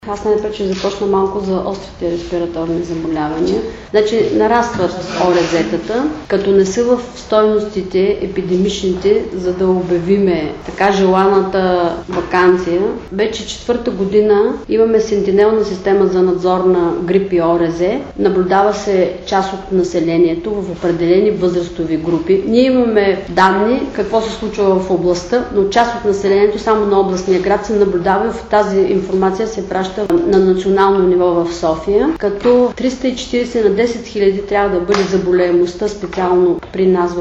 Аз най-напред ще започна малко за острите респираторни заболявания. Значи нарастват ОРЗ-тата, като не са в стойностите епидемичните, за да обявиме така желаната ваканция. Вече 4-та година имаме сентинелна система за надзор на грип и ОРЗ. Наблюдава се част от населението в определени възрастови групи. Ние имаме данни какво се случва в областта, но част от населението само на областния град се наблюдава и в тази информация се праща на национално ниво в София, като 340 на 10 000 трябва да бъде заболеемостта специално при нас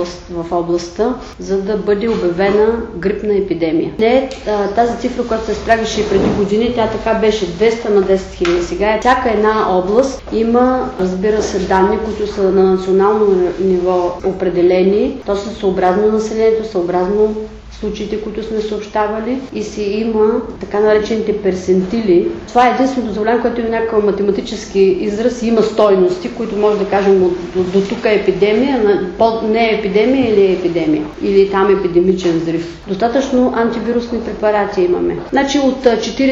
в областта, за да бъде обявена грипна епидемия. Не тази цифра, която се спрягаше и преди години, тя така беше 200 на 10 000. Сега всяка една област има, разбира се, данни, които са на национално ниво определени. То са съобразно населението, съобразно случаите, които сме съобщавали, и си има така наречените персентили. Това е единственото заболяване, което има някакъв математически израз и има стойности, които може да кажем до тук е епидемия, не е епидемия или е епидемия, или там е епидемичен взрив. Достатъчно антивирусни препарати имаме. Значи от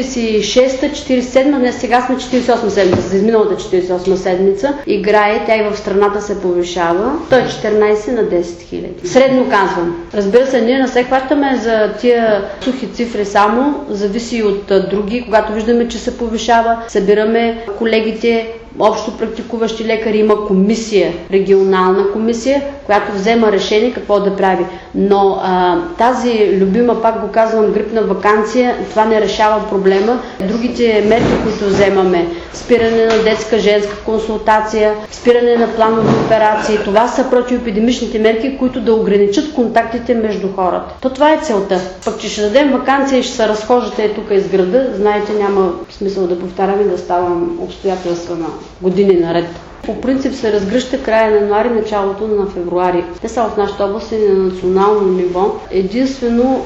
46-та, 47-та, днес сега сме 48 седмица, за изминалата 48 седмица играе, тя и в страната се повишава, то е 14 на 10 000. Средно казвам. Разбира се, ние не се хващаме за тия сухи цифри само, зависи и от други. Когато виждаме, че се повишава, събираме колегите, общо практикуващи лекари, има комисия, регионална комисия, която взема решение какво да прави. Но тази любима, пак го казвам, грипна ваканция, това не решава проблема. Другите мерки, които вземаме, спиране на детска женска консултация, спиране на планови операции, това са противоепидемичните мерки, които да ограничат контактите между хората. То това е целта. Пък, че ще дадем ваканция и ще се разхождате тук из града, знаете, няма смисъл да повтаряме, да ставам обстоятелства на години наред. По принцип се разгръща края на януари, началото на февруари. Не само в нашата област, и на национално ниво. Единствено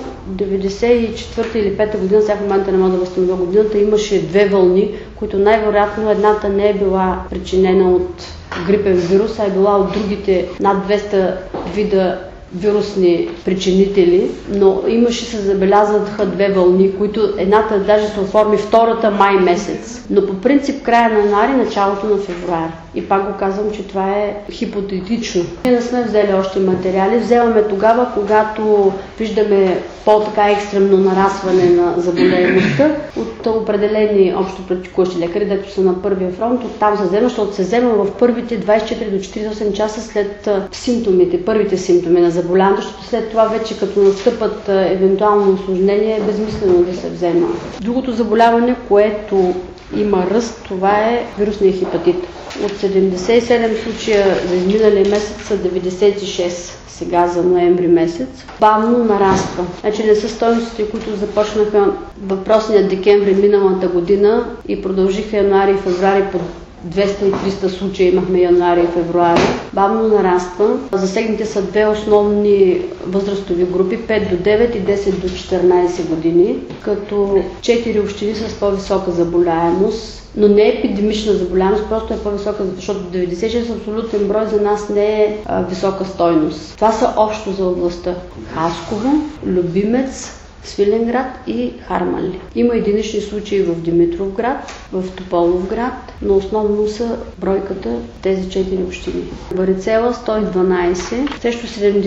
94-та или 5-та година, сега в момента не мога да възстановя годината, имаше две вълни, които най-вероятно едната не е била причинена от грипен вирус, а е била от другите над 200 вида вирусни причинители, но имаше, се забелязаха две вълни, които едната даже се оформи втората май месец. Но по принцип края на януари, началото на февруари. И пак го казвам, че това е хипотетично. Ние не сме взели още материали. Вземаме тогава, когато виждаме по-така екстремно нарастване на заболеваността от определени общо практикуващи лекари, дето са на първия фронт, оттам се взема, защото се взема в първите 24 до 48 часа след симптомите, първите симптоми на заболяването, защото след това вече като настъпат евентуално усложнения е безмислено да се взема. Другото заболяване, което има ръст, това е вирусния хепатит. От 77 случая за изминалия месец са 96 сега за ноември месец. Бавно нараства. Значи не са стойностите, които започнаха въпросния декември миналата година и продължиха януари и февруари по 200 и 300 случая имахме януари и февруари. Бавно нараства. Засегнати са две основни възрастови групи, 5 до 9 и 10 до 14 години, като 4 общини с по-висока заболяемост, но не е епидемична заболяемост, просто е по-висока, защото 96 абсолютен брой за нас не е висока стойност. Това са общо за областта. Хасково, Любимец, Свиленград и Харманли. Има единични случаи в Димитровград, в Тополовград, но основно са бройката тези 4 общини. Варицела 112, срещу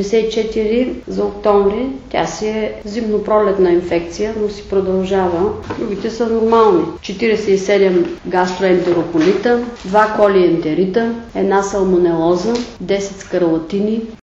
74 за октомври. Тя си е зимно-пролетна инфекция, но си продължава. Другите са нормални. 47 гастроентероколита, 2 колиентерита, 1 салмонелоза, 10 скарлатини,